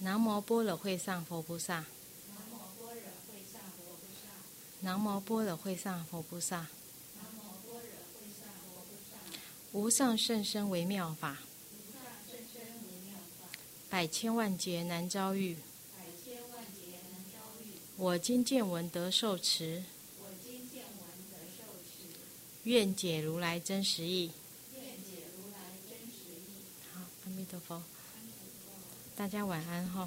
南无般若会上佛菩萨，南无般若会上佛菩萨，无上甚深微妙法，百千万劫难遭遇。我今见闻得受持，愿解如来真实义。好，阿弥陀佛。大家晚安哈。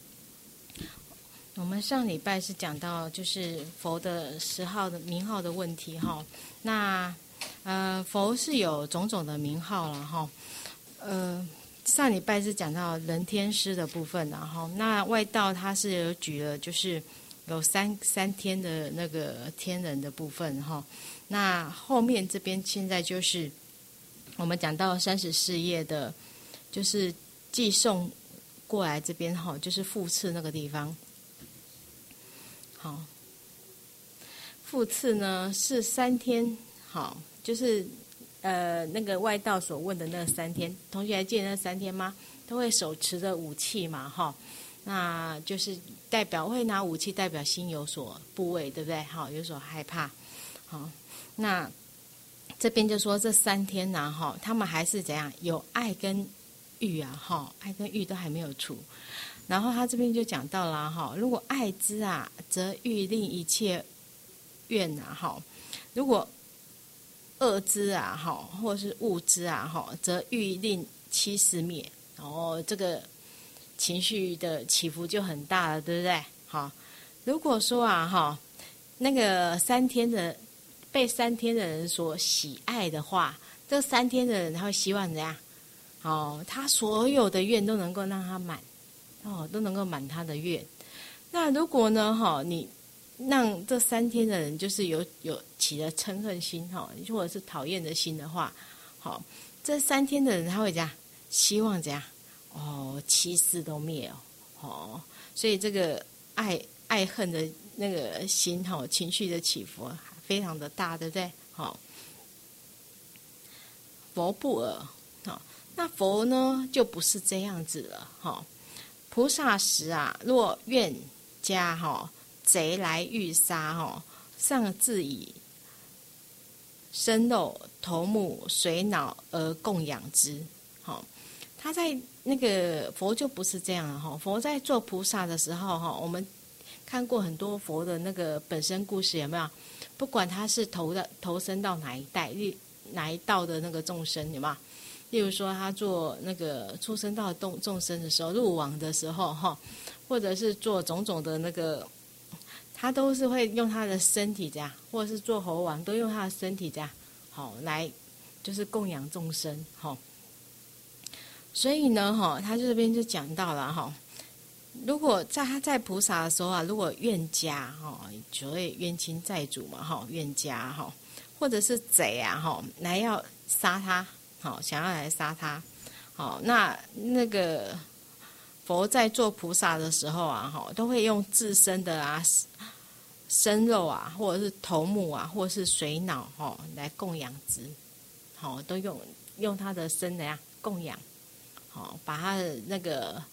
我们上礼拜是讲到就是佛的10号的名号的问题哈。那佛是有种种的名号了哈。上礼拜是讲到人天师的部分，然后那外道他是有举了就是有三天的那个天人的部分哈。那后面这边现在就是我们讲到34页的，就是寄送过来这边哈，就是复次那个地方。好，复次呢是3天，好，就是那个外道所问的那3天，同学还记得那3天吗？都会手持着武器嘛，哈，那就是代表会拿武器，代表心有所部位，对不对？好，有所害怕。好，那这边就说这3天呐，哈，他们还是怎样有爱跟欲啊，哈，爱跟欲都还没有除。然后他这边就讲到了哈，如果爱之啊，则欲令一切愿啊，哈，如果恶之啊，哈，或是恶之啊，哈，则欲令七世灭。哦，这个情绪的起伏就很大了，对不对？好，如果说啊，哈，那个3天的被3天的人所喜爱的话，这3天的人他会希望怎样？哦，他所有的愿都能够让他满，哦，都能够满他的愿。那如果呢，哈，你让这3天的人就是有起了嗔恨心，哈，或者是讨厌的心的话，好，这3天的人他会怎样？希望怎样？哦，七世都灭哦，哦，所以这个爱恨的那个心，哈，情绪的起伏非常的大，对不对？好，佛不尔，好。那佛呢，就不是这样子了，哈。菩萨时啊，若愿加哈贼来欲杀哈，上自以身肉、头目、水脑而供养之，好。他在那个佛就不是这样了哈。佛在做菩萨的时候哈，我们看过很多佛的那个本身故事，有没有？不管他是投身到哪一道的那个众生，有没有？例如说，他做那个出生到众生的时候，入王的时候，哈，或者是做种种的那个，他都是会用他的身体这样，或者是做猴王，都用他的身体这样，好来就是供养众生，哈。所以呢，哈，他这边就讲到了，哈，如果他在菩萨的时候啊，如果冤家，哈，所谓冤亲债主嘛，哈，冤家，哈，或者是贼啊，哈，来要杀他。好，想要来杀他，好，那个佛在做菩萨的时候啊，哈，都会用自身的啊身肉啊，或者是头目啊，或者是水脑哈来供养之，好，都用他的身的呀供养，好，把他的那个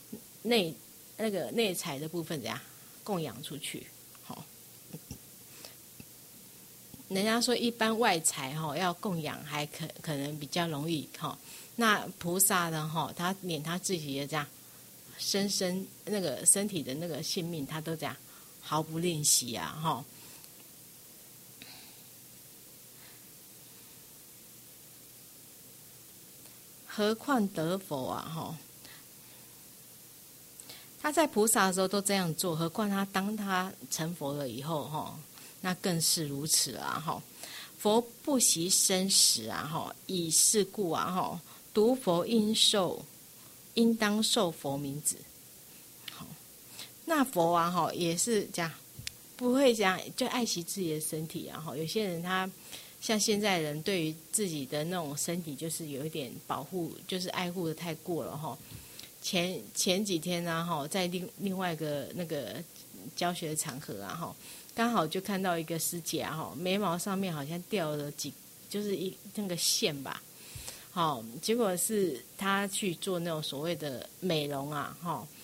内财的部分怎样供养出去，好。人家说一般外财要供养还可能比较容易哈，那菩萨呢他连他自己的这样那个身体的那个性命他都这样毫不吝惜啊哈。何况得佛啊哈，他在菩萨的时候都这样做，何况当他成佛了以后哈。那更是如此啊！哈，佛不惜生死啊！哈，以是故啊！哈，读佛应当受佛名字。好，那佛啊！哈，也是这样，不会这样就爱惜自己的身体啊！哈，有些人他像现在人对于自己的那种身体，就是有一点保护，就是爱护的太过了哈。前几天呢，哈，在另外一个那个教学的场合啊，哈。刚好就看到一个师姐啊，眉毛上面好像掉了就是那个线吧，好，结果是她去做那种所谓的美容啊，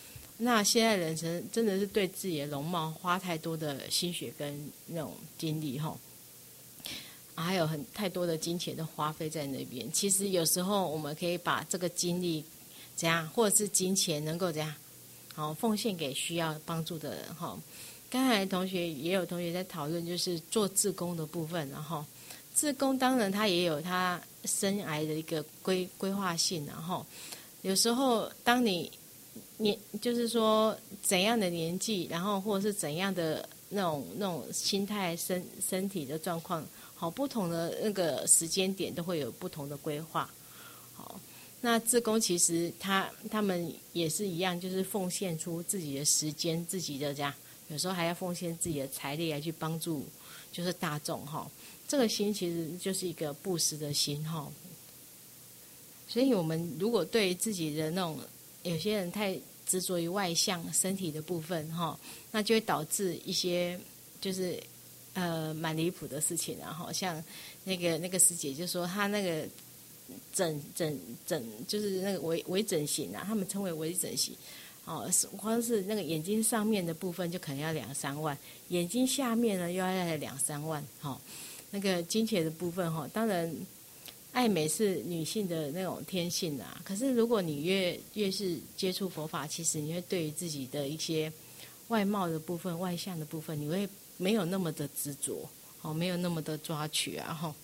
那现在人真的是对自己的容貌花太多的心血跟那种精力哈，还有太多的金钱的花费在那边。其实有时候我们可以把这个精力怎样，或者是金钱能够怎样，好奉献给需要帮助的人哈。刚才也有同学在讨论，就是做志工的部分，然后志工当然他也有他生涯的一个规划性，然后有时候当你就是说怎样的年纪，然后或者是怎样的那种心态、身体的状况，好，不同的那个时间点都会有不同的规划。好，那志工其实他们也是一样，就是奉献出自己的时间、自己的这样，有时候还要奉献自己的财力来去帮助，就是大众哈。这个心其实就是一个布施的心哈。所以我们如果对自己的那种，有些人太执着于外向身体的部分哈，那就会导致一些就是蛮离谱的事情，然后像那个师姐就说她那个整就是那个微整形啊，他们称为微整形哦，光是那个眼睛上面的部分就可能要2-3万，眼睛下面呢又要2-3万哈。那个金钱的部分哈，当然爱美是女性的那种天性啊，可是如果你越是接触佛法，其实你会对于自己的一些外貌的部分、外向的部分，你会没有那么的执着，哦，没有那么的抓取啊，哈。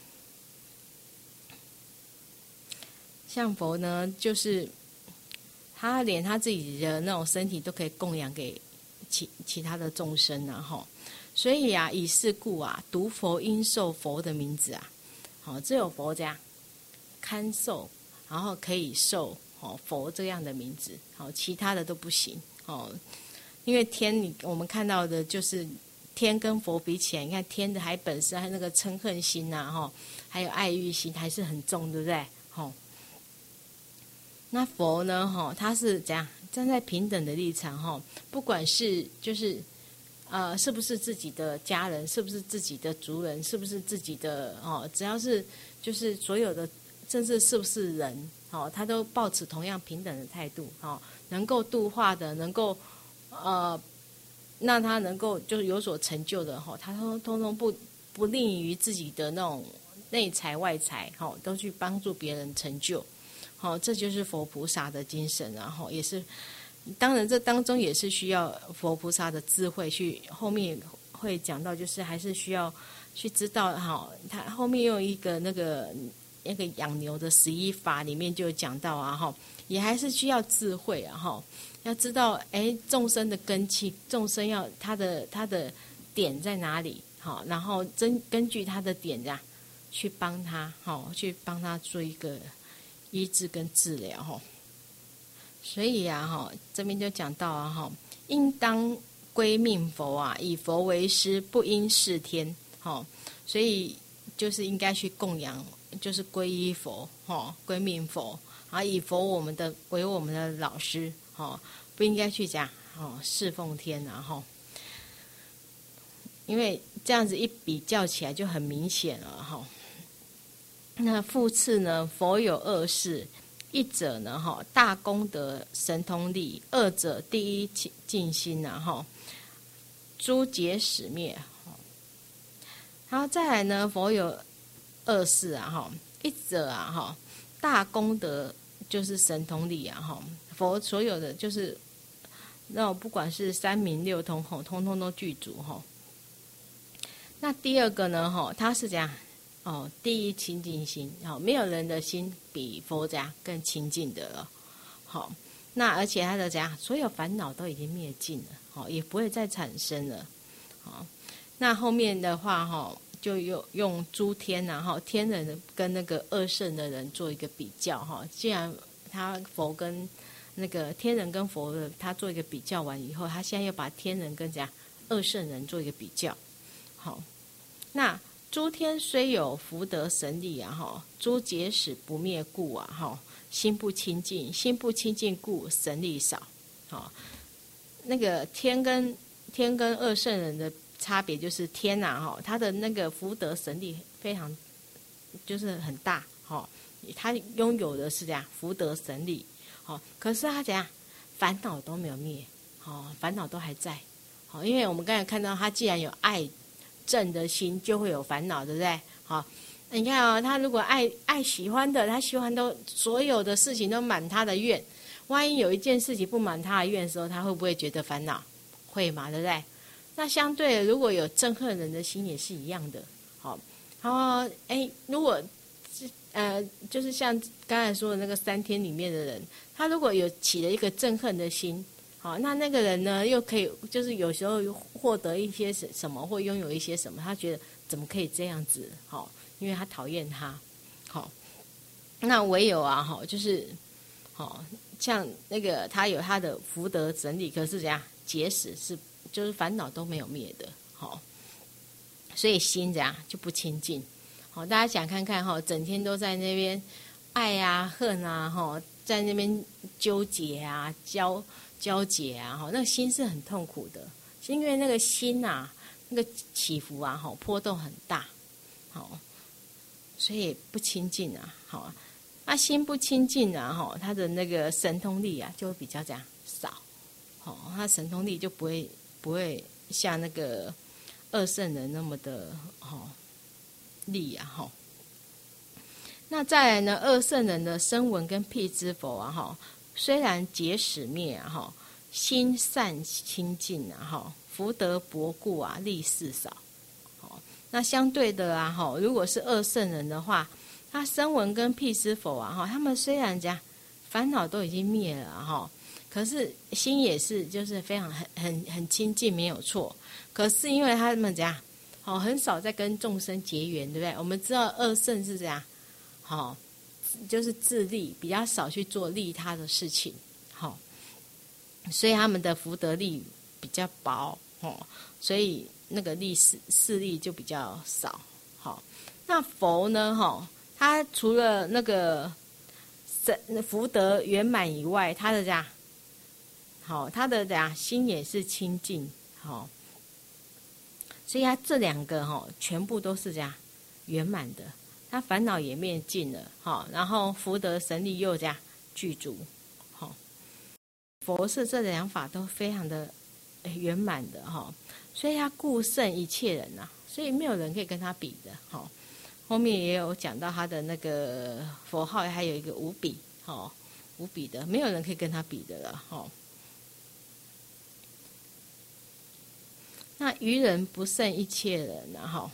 像佛呢，就是他连他自己的那种身体都可以供养给其他的众生啊，哈。所以啊，以是故啊，读佛应受佛的名字啊。好，只有佛这样堪受，然后可以受佛这样的名字，好，其他的都不行哦。因为天，我们看到的就是天跟佛比起来，你看天的还本身还那个嗔恨心呐，哈，还有爱欲心还是很重，对不对？哈，那佛呢，哈，他是怎样站在平等的立场，哈，不管是就是是不是自己的家人，是不是自己的族人，是不是自己的只要是就是所有的，甚至是不是人，他都抱持同样平等的态度，能够度化的，能够让他能够就是有所成就的，他通通不吝于自己的那种内财外财，都去帮助别人成就，这就是佛菩萨的精神，然后也是。当然，这当中也是需要佛菩萨的智慧去，后面会讲到，就是还是需要去知道哈。他后面用一个那个养牛的11法里面就有讲到啊哈，也还是需要智慧啊哈，要知道众生的根器，众生要他的点在哪里好，然后根据他的点这样去帮他好，去帮他做一个医治跟治疗哈。所以啊，这边就讲到啊，应当归命佛啊，以佛为师，不应事天。所以就是应该去供养，就是皈依佛，归命佛，啊，以佛为我们的老师，不应该去讲侍奉天，然后，因为这样子一比较起来就很明显了哈。那复次呢，佛有2事。一者呢，大功德神通力；二者第一净心呐，诸劫始灭。然后再来呢，佛有2事啊，一者啊，大功德就是神通力啊，佛所有的就是那种不管是3明6通通通都具足哈。那第二个呢，它是怎样？第一清净心，没有人的心比佛这样更清净的了。好，那而且他的怎样，所有烦恼都已经灭尽了，也不会再产生了。好，那后面的话就用诸天天人跟那个2圣的人做一个比较既然他佛跟那个天人跟佛的他做一个比较完以后，他现在又把天人跟怎样2圣人做一个比较。好，那诸天虽有福德神力啊，诸劫始不灭故啊，心不清净，心不清净故神力少。那个天跟2圣人的差别就是天他的那个福德神力非常就是很大，他拥有的是这样福德神力，可是他怎样烦恼都没有灭，烦恼都还在，因为我们刚才看到他既然有爱正的心，就会有烦恼，对不对？你看他如果爱喜欢的，他喜欢都所有的事情都满他的愿，万一有一件事情不满他的愿的时候，他会不会觉得烦恼？会嘛，对不对？那相对的，如果有憎恨人的心也是一样的，如果就是像刚才说的那个3天里面的人，他如果有起了一个憎恨的心，那个人呢又可以就是有时候获得一些什么或拥有一些什么，他觉得怎么可以这样子，因为他讨厌他，那唯有就是像那个他有他的福德整理，可是怎样结使就是烦恼都没有灭的，所以心怎样就不清净。大家想看看整天都在那边爱啊恨啊，在那边纠结啊交结啊，那个心是很痛苦的，因为那个心啊，那个起伏啊，波动很大，所以不清净啊，那心不清净啊，他的那个神通力啊就会比较这样少，他神通力就不会像那个二圣人那么的力啊，那再来呢，二圣人的声闻跟辟支佛啊，虽然结使灭啊，心善清净啊，福德薄故啊，利事少。那相对的啊，如果是二圣人的话，他声闻跟辟支佛啊，他们虽然讲烦恼都已经灭了可是心也是就是非常很清净，没有错。可是因为他们怎样，很少在跟众生结缘，对不对？我们知道二圣是这样，就是自利，比较少去做利他的事情，所以他们的福德力比较薄，所以那个势力就比较少。那佛呢，他除了那个福德圆满以外，他的这样，他的这样心也是清净，所以他这两个全部都是这样圆满的，他烦恼也灭尽了，然后福德神力又这样具足，佛是这两法都非常的圆满的，所以他故胜一切人所以没有人可以跟他比的，后面也有讲到他的那个佛号还有一个无比，无比的，没有人可以跟他比的了，那愚人不胜一切人好，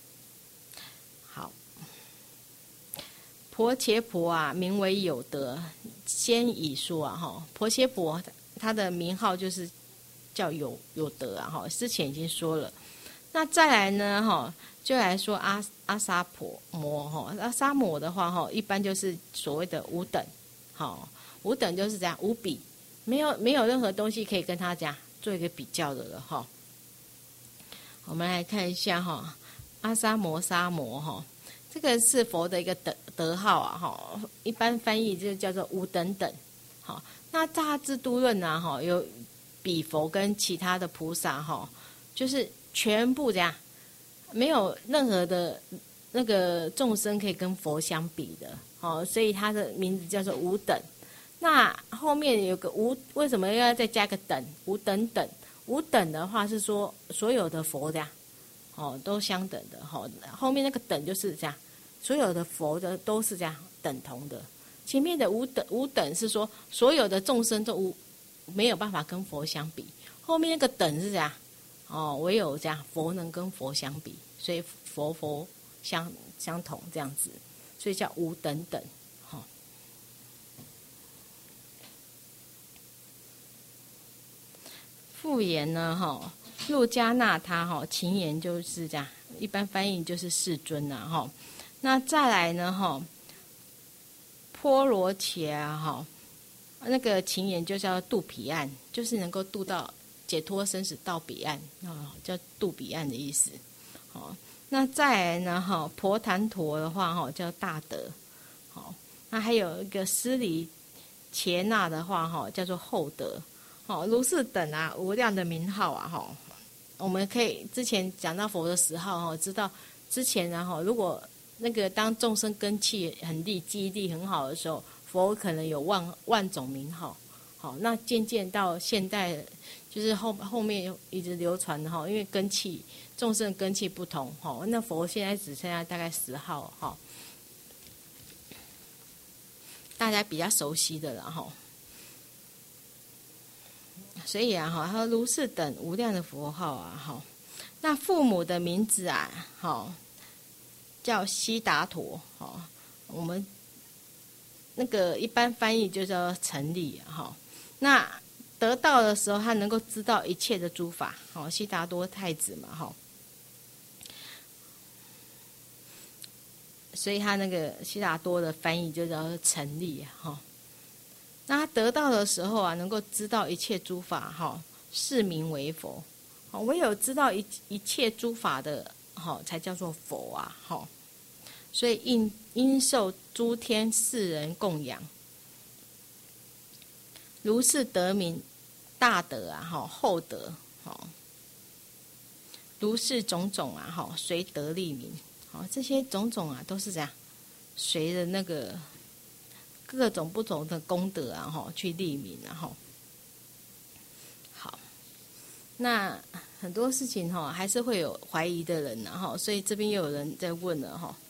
婆伽婆名为有德，先已说婆伽婆他的名号就是叫有德之前已经说了。那再来呢就来说阿沙摩阿沙摩的话一般就是所谓的无等，无等就是这样无比，没有任何东西可以跟他讲做一个比较的了我们来看一下阿沙摩沙摩这个是佛的一个德号一般翻译就叫做无等等。那大智度论有比佛跟其他的菩萨就是全部这样，没有任何的那个众生可以跟佛相比的所以他的名字叫做无等。那后面有个无，为什么要再加个等？无等等，无等的话是说所有的佛这样都相等的后面那个等就是这样，所有的佛的都是这样等同的。前面的无等是说所有的众生都没有办法跟佛相比，后面那个等是这样唯有这样佛能跟佛相比，所以佛相同这样子，所以叫无等等。复言呢路加那他勤言就是这样，一般翻译就是世尊那再来呢波罗伽那个勤言就叫渡彼岸，就是能够渡到解脱生死到彼岸叫渡彼岸的意思那再来呢婆檀陀的话叫大德那还有一个施离伽那的话叫做厚德如是等无量的名号我们可以之前讲到佛的10号知道之前如果那个当众生根器很利，记忆力很好的时候，佛可能有万种名号好，那渐渐到现代，就是后面一直流传的哈，因为根器众生根器不同哈，那佛现在只剩下大概10号哈，大家比较熟悉的了哈。所以啊哈，他说如是等无量的佛号啊哈，那父母的名字啊，哈，叫悉达陀哈，我们那个一般翻译就叫成立哈。那得道的时候，他能够知道一切的诸法，好，悉达多太子嘛哈，所以他那个悉达多的翻译就叫成立哈。那他得道的时候啊，能够知道一切诸法哈，是名为佛。好，唯有知道一切诸法的哈，才叫做佛啊哈。所以应受诸天世人供养，如是得名大德啊哈，厚德哈，如是种种啊哈，随得立名。好，这些种种啊，都是这样，随着那个各种不同的功德啊哈，去立名啊哈。好，那很多事情哈，还是会有怀疑的人啊哈，所以这边又有人在问了哈。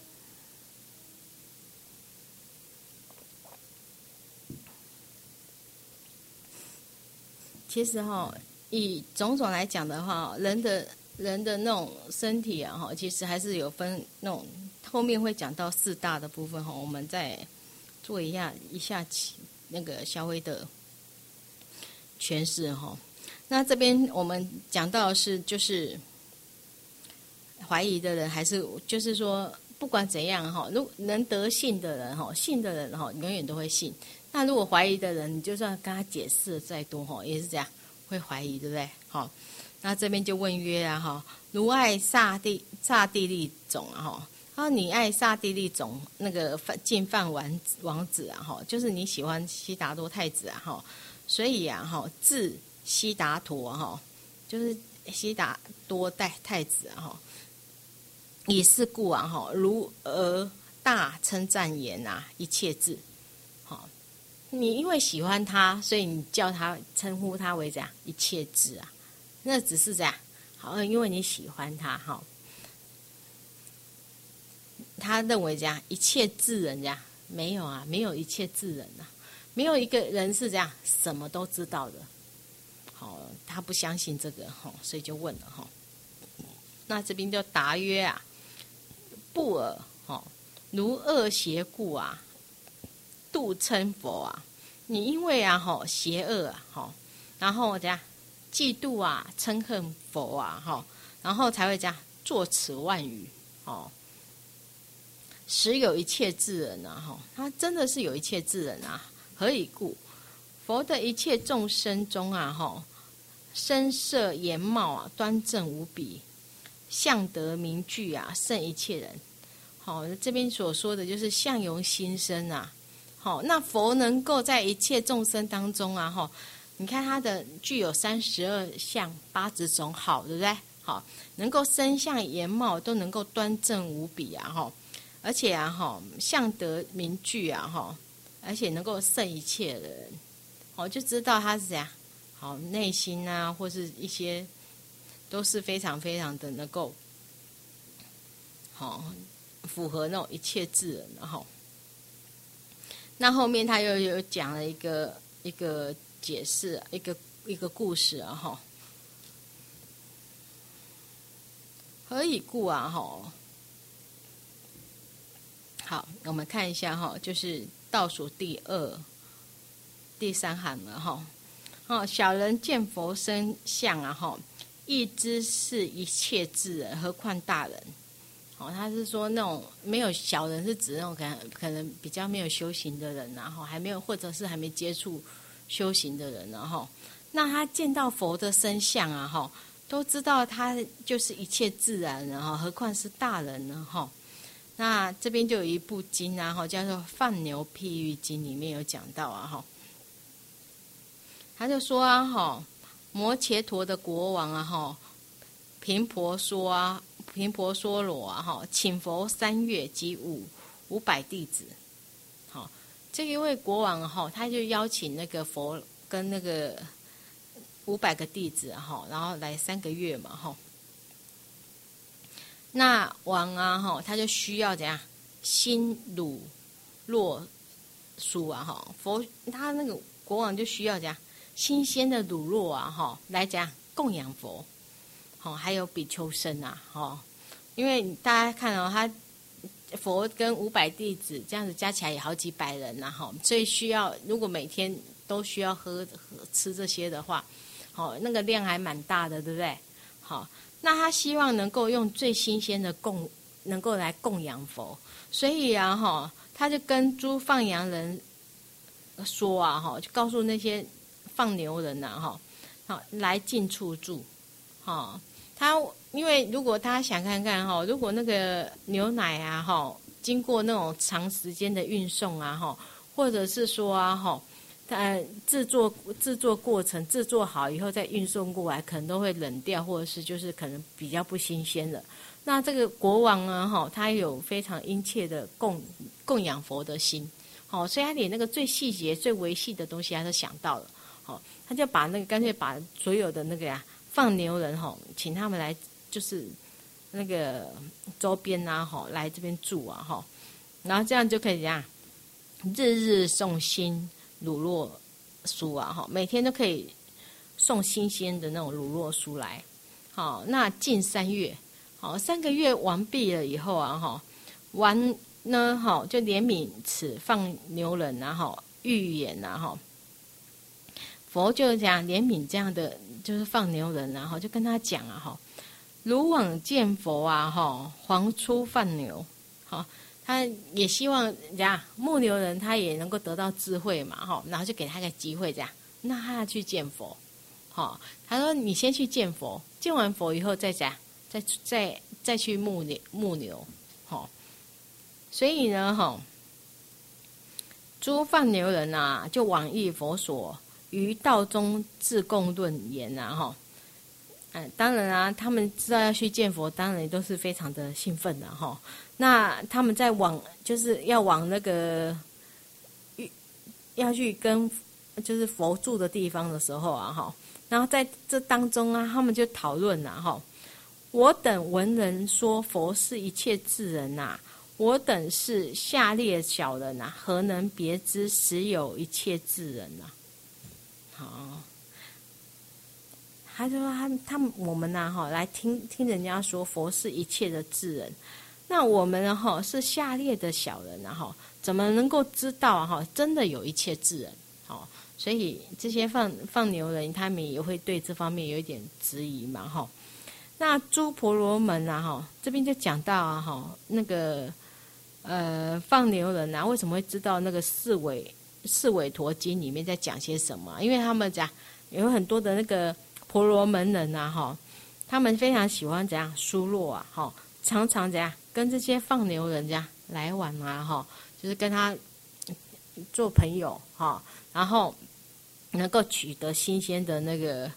其实哈，以种种来讲的话，人的那种身体啊哈，其实还是有分那种，后面会讲到4大的部分哈，我们再做一下那个稍微的诠释哈。那这边我们讲到的是，就是怀疑的人，还是就是说不管怎样哈，如能得信的人哈，信的人哈，永远都会信。那如果怀疑的人，你就算跟他解释再多哈，也是这样会怀疑，对不对？好，那这边就问曰啊哈，如爱刹帝利种啊哈，他说你爱刹帝利种那个净饭王子啊哈，就是你喜欢悉达多太子啊哈，所以啊哈，字悉达陀哈，就是悉达多太子啊哈，以是故啊哈，如而大称赞言啊一切智。你因为喜欢他，所以你叫他称呼他为这样一切智啊，那只是这样，好，因为你喜欢他哈，他认为这样一切智人这样没有啊，没有一切智人啊，没有一个人是这样什么都知道的，好，他不相信这个哈，所以就问了哈，那这边就答曰啊，不尔哈，如恶邪故啊。度称佛啊，你因为啊吼邪恶啊吼，然后怎样嫉妒啊嗔恨佛啊吼，然后才会这样作此妄语哦。实有一切智人啊吼，他真的是有一切智人啊。何以故？佛的一切众生中啊吼，身色颜貌啊端正无比，相德名具啊胜一切人。好，这边所说的就是相由心生啊。好，那佛能够在一切众生当中啊，哈，你看他的具有32相80种好，对不对？好，能够身相颜貌都能够端正无比啊，哈，而且啊，哈，相德名具啊，哈，而且能够胜一切的人，好，就知道他是怎样，好，内心啊，或是一些都是非常非常的能够，好，符合那种一切智人的哈。那后面他又有讲了一个解释，一个故事啊哈。何以故啊哈？好，我们看一下哈，就是倒数第3行了哈。哦，小人见佛身相啊哈，亦知是一切智人，何况大人？哦，他是说那种没有小人，是指那种可能比较没有修行的人，然后还没有或者是还没接触修行的人，然后那他见到佛的身相啊，哈，都知道他就是一切自然，然后何况是大人呢，哈。那这边就有一部经啊，哈，叫做《放牛譬喻经》，里面有讲到啊，哈，他就说啊，哈，摩羯陀的国王啊，哈，频婆娑罗啊，哈，请佛3月及500弟子，好，这一位国王哈，他就邀请那个佛跟那个500个弟子哈，然后来3个月嘛哈。那王啊哈，他就需要怎样新乳酪酥啊哈，佛他那个国王就需要怎样新鲜的乳酪啊哈，来怎样供养佛，好，还有比丘僧啊哈，因为大家看哦，他佛跟500弟子这样子加起来也好几百人呐哈，所以需要如果每天都需要吃这些的话，好，那个量还蛮大的，对不对？好，那他希望能够用最新鲜的能够来供养佛，所以啊哈，他就跟诸放羊人说啊哈，就告诉那些放牛人呐哈，好来近处住，哈，他因为如果大家想看看哈，如果那个牛奶啊哈，经过那种长时间的运送啊哈，或者是说啊哈。制作过程制作好以后再运送过来，可能都会冷掉，或者是就是可能比较不新鲜的。那这个国王呢，哈，他有非常殷切的供养佛的心，好，所以他连那个最细节、最维系的东西他都想到了，好，他就把那个干脆把所有的那个放牛人哈，请他们来就是那个周边啊哈，来这边住啊哈，然后这样就可以怎样，日日送新乳酪酥啊哈，每天都可以送新鲜的那种乳酪酥来。好，那近3月，好3个月完毕了以后啊哈，完呢哈就怜悯此放牛人啊哈，预言啊哈，佛就讲怜悯这样的就是放牛人啊哈，就跟他讲啊哈，如往见佛啊哈，黄出放牛，好。他也希望这样牧牛人他也能够得到智慧嘛，哈，然后就给他个机会这样，那他要去见佛，好，他说你先去见佛，见完佛以后再这样，再去牧牛，好，所以呢，哈，诸放牛人啊，就往诣佛所，于道中自共论言啊，哈。当然啊，他们知道要去见佛，当然都是非常的兴奋的哈。那他们在就是要往那个要去跟就是佛住的地方的时候啊哈，然后在这当中啊，他们就讨论了哈。我等闻人说佛是一切智人呐，我等是下列小人呐，何能别知实有一切智人呐？好。他就说我们呐哈来听人家说佛是一切的智人，那我们呢哈是下列的小人啊哈，怎么能够知道啊哈真的有一切智人？好，所以这些放牛人他们也会对这方面有一点质疑嘛哈。那诸婆罗门啊哈，这边就讲到啊哈那个放牛人啊为什么会知道那个四韦陀经里面在讲些什么？因为他们讲有很多的那个婆罗门人啊哈，他们非常喜欢怎样疏落啊哈，常常怎样跟这些放牛人这样来往啊哈，就是跟他做朋友哈，然后能够取得新鲜的那个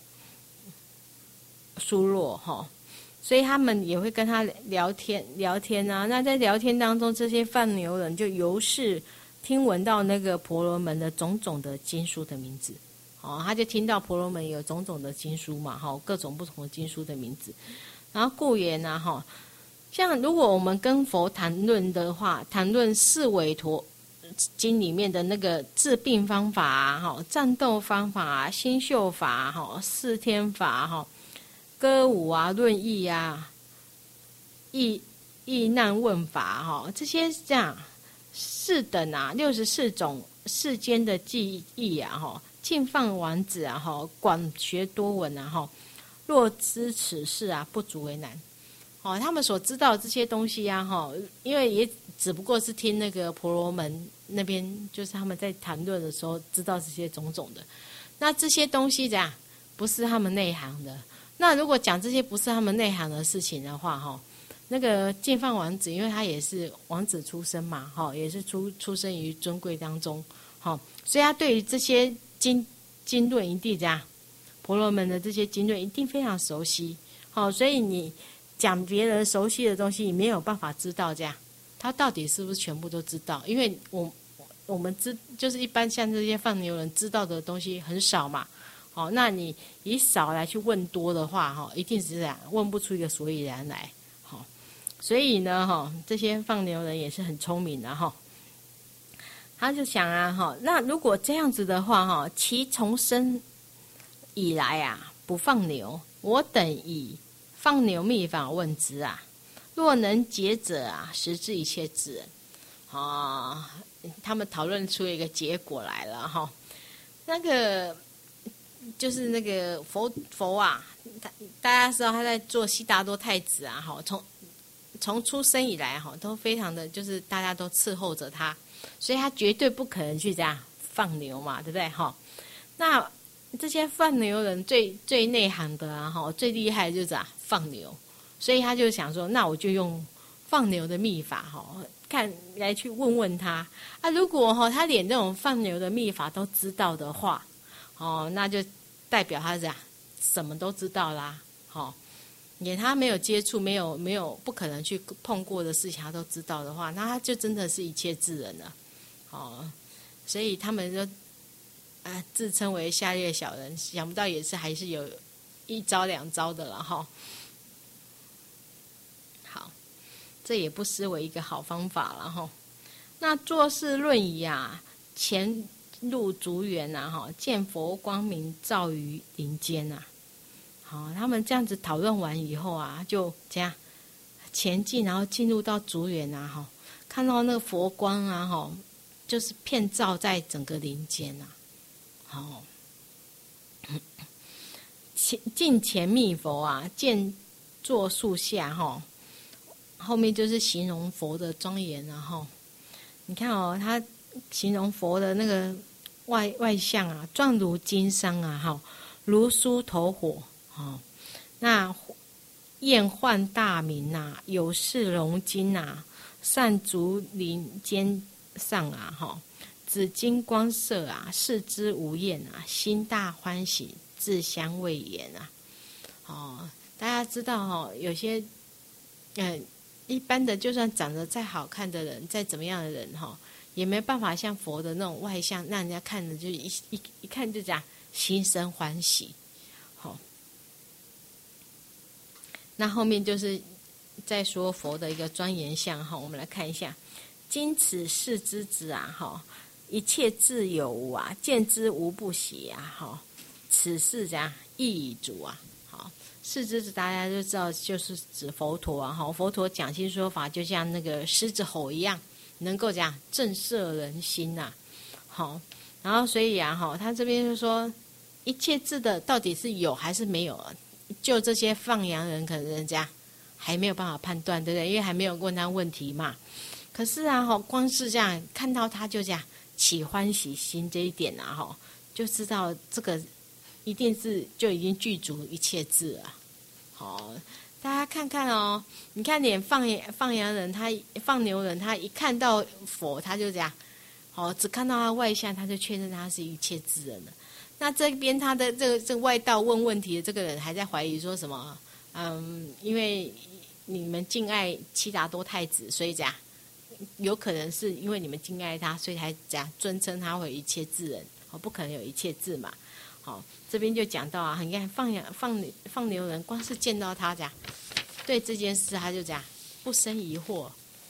疏落哈，所以他们也会跟他聊天啊。那在聊天当中，这些放牛人就由是听闻到那个婆罗门的种种的经书的名字。哦，他就听到婆罗门有种种的经书嘛，哈，各种不同的经书的名字。然后故言啊，哈，像如果我们跟佛谈论的话，谈论四韦陀经里面的那个治病方法啊，哈，战斗方法啊，星宿法哈，四天法哈，歌舞啊，论义啊，易难问法哈，这些这样4等啊，64种世间的技艺啊，哈。净放王子啊，哈，广学多闻啊，哈，若知此事啊，不足为难。哦，他们所知道的这些东西啊，哈，因为也只不过是听那个婆罗门那边，就是他们在谈论的时候知道这些种种的。那这些东西怎样，不是他们内行的。那如果讲这些不是他们内行的事情的话，哈，那个净放王子，因为他也是王子出身嘛，哈，也是出生于尊贵当中，哈，所以他对于这些经论一定这样，婆罗门的这些经论一定非常熟悉，好，所以你讲别人熟悉的东西，你没有办法知道这样，他到底是不是全部都知道？因为我我们就是一般像这些放牛人知道的东西很少嘛。好，那你以少来去问多的话，哈，一定是这样，问不出一个所以然来。好，所以呢，哈，这些放牛人也是很聪明的哈。他就想啊，哈，那如果这样子的话，哈，其从生以来啊，不放牛，我等以放牛秘法问之啊，若能解者啊，实知一切智人。啊，他们讨论出一个结果来了哈。那个就是那个佛啊，大家知道他在做悉达多太子啊，哈，从出生以来哈，都非常的就是大家都伺候着他，所以他绝对不可能去这样放牛嘛，对不对哈？那这些放牛人最内行的啊，哈，最厉害的就是放牛，所以他就想说，那我就用放牛的秘法哈。看来去问问他啊，如果他连这种放牛的秘法都知道的话，那就代表他什么都知道啦。连他没有接触、没有不可能去碰过的事情，他都知道的话，那他就真的是一切智人了。所以他们就自称为下列小人，想不到还是有一招两招的了哈。这也不失为一个好方法了哈。那做事论仪啊，前入竹园啊，哈，见佛光明照于林间啊。好，他们这样子讨论完以后啊，就这样前进，然后进入到竹园啊，哈，看到那个佛光啊，哈，就是遍照在整个林间啊。好，近前密佛啊，见坐树下哈。后面就是形容佛的庄严，然后你看他形容佛的那个外相啊，状如金山啊，哈，如梳头火，那焰幻大明啊，有似龙金啊，善足林间上啊，哈，紫金光色啊，视之无厌啊，心大欢喜，自相未言啊。大家知道有些一般的，就算长得再好看的人，再怎么样的人也没办法像佛的那种外相，让人家看着就一看就讲心生欢喜。那后面就是在说佛的一个庄严相我们来看一下：今此世之子啊，一切自有无啊，见之无不喜啊，此事这样亦已足啊。世之子大家就知道，就是指佛陀啊。佛陀讲经说法，就像那个狮子吼一样，能够这样震慑人心呐。然后所以他这边就说，一切智的到底是有还是没有？就这些放羊人，可能人家还没有办法判断，对不对？因为还没有问他问题嘛。可是光是这样看到他就这样起欢喜心这一点就知道这个一定是就已经具足一切智了。大家看看你看连放羊人放牛人，他一看到佛他就这样只看到他外相，他就确认他是一切智人了。那这边他的这个外道问问题的这个人还在怀疑说什么？因为你们敬爱悉达多太子，所以这样有可能是因为你们敬爱他，所以才这样尊称他为一切智人。不可能有一切智嘛。这边就讲到你看放牛人光是见到他这样，对这件事他就这样不生疑惑。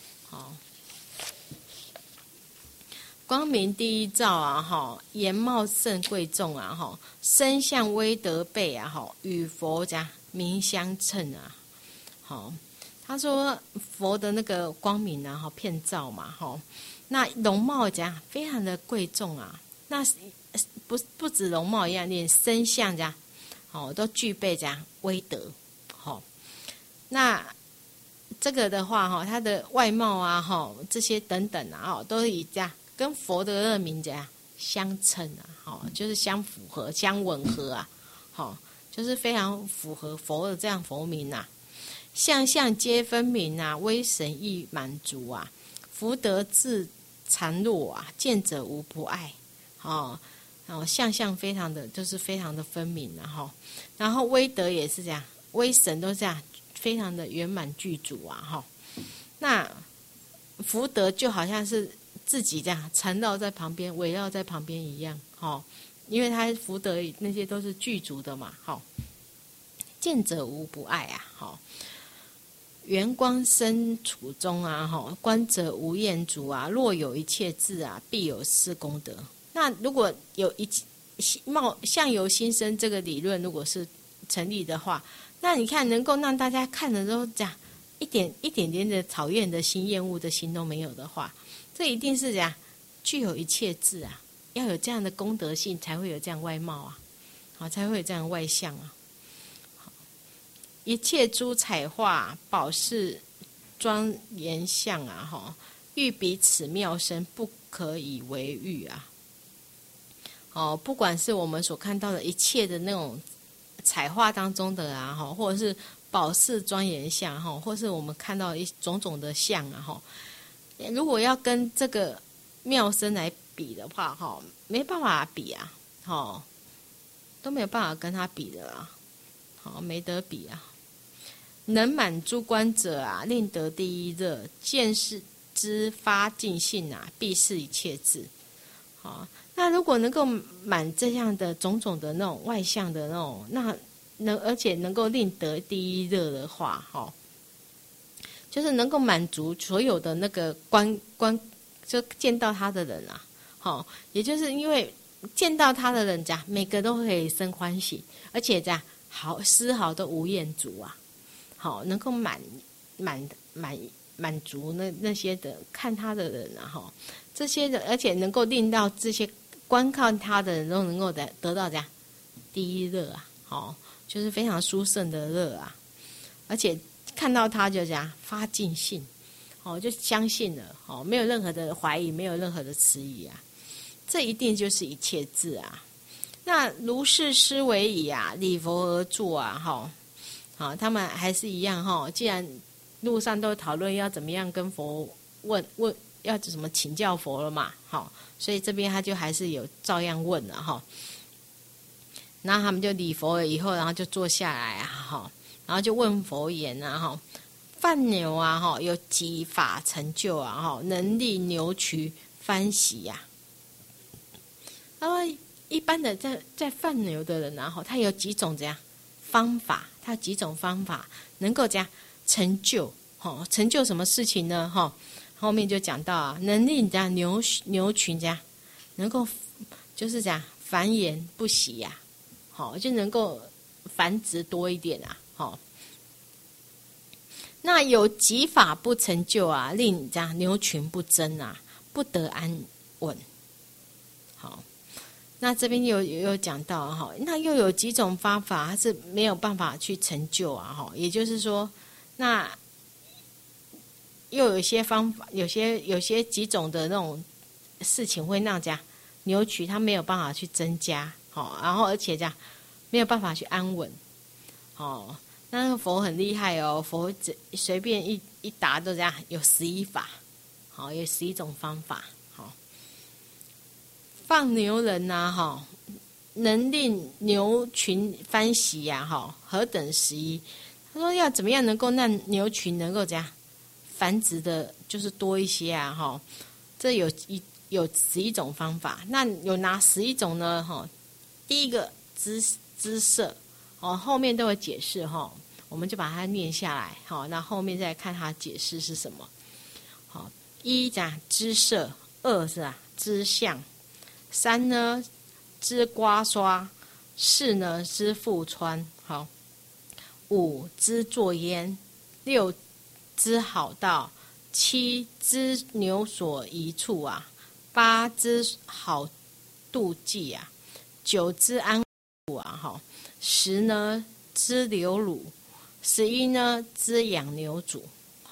光明第一照颜貌甚贵重身相威德备与佛这样名相称他说佛的那个光明遍照嘛那容貌这样非常的贵重那不止容貌一样，连身相这样都具备这样威德。那这个的话他的外貌这些等等都以这样跟佛的恶名这样相称就是相符合相吻合就是非常符合佛的这样佛名相相皆分明威神亦满足福德自常若见者无不爱相相非常的就是非常的分明然后威德也是这样，威神都这样非常的圆满具足那福德就好像是自己这样缠绕在旁边，围绕在旁边一样，因为他福德那些都是具足的嘛，见者无不爱啊，圆光身处中啊，观者无厌足啊，若有一切智啊，必有是功德。那如果有相由心生这个理论如果是成立的话，那你看能够让大家看的都这样一点点的讨厌的心、厌恶的心都没有的话，这一定是这样具有一切智啊，要有这样的功德性才会有这样外貌啊，才会有这样外相啊。一切诸彩画宝饰庄严相啊，欲比此妙身，不可以为喻啊。不管是我们所看到的一切的那种彩画当中的啊，或者是宝饰庄严相，或是我们看到种种的相啊，如果要跟这个妙身来比的话，没办法比啊，都没有办法跟他比的啦，没得比啊。能满诸观者啊，令得第一乐，见识之发尽性啊，必是一切智。那如果能够满这样的种种的那种外相的那种，而且能够令得第一乐的话，就是能够满足所有的那个观就见到他的人啊，也就是因为见到他的人家每个都可以生欢喜，而且这样丝毫都无厌足啊。能够满足那些的看他的人啊，这些的，而且能够令到这些观看他的人都能够得到这样第一乐啊，就是非常殊胜的乐啊，而且看到他就这样发尽信，就相信了，没有任何的怀疑，没有任何的迟疑啊，这一定就是一切智啊。那如是思维矣啊，礼佛而坐啊，他们还是一样既然路上都讨论要怎么样跟佛问要怎么请教佛了嘛，所以这边他就还是有照样问了然后他们就礼佛了以后，然后就坐下来然后就问佛言贩牛有几法成就能令牛群欢喜呀。一般的在贩牛的人他有几种这样方法，他几种方法能够这样成就，成就什么事情呢？后面就讲到能令这样牛群这样能够就是这样繁衍不息呀，就能够繁殖多一点啊，那有几法不成就啊，令这样牛群不增啊，不得安稳。那这边有讲到那又有几种方法它是没有办法去成就也就是说，那又有一些方法，有些几种的那种事情会让这样牛群它没有办法去增加，然后而且这样没有办法去安稳，那个佛很厉害佛随便一答都这样有11法，有11种方法。放牛人能令牛群欢喜何等11？他说要怎么样能够让牛群能够这样繁殖的，就是多一些这有11种方法。那有哪11种呢？第一个姿色后面都有解释我们就把它念下来那后面再看它解释是什么。一讲姿色，二是姿相。3呢，知刮刷；4呢，知覆穿。5知作烟；6知好道；7知牛所宜处8知好度计9知安护10呢知流乳；11呢知养牛主。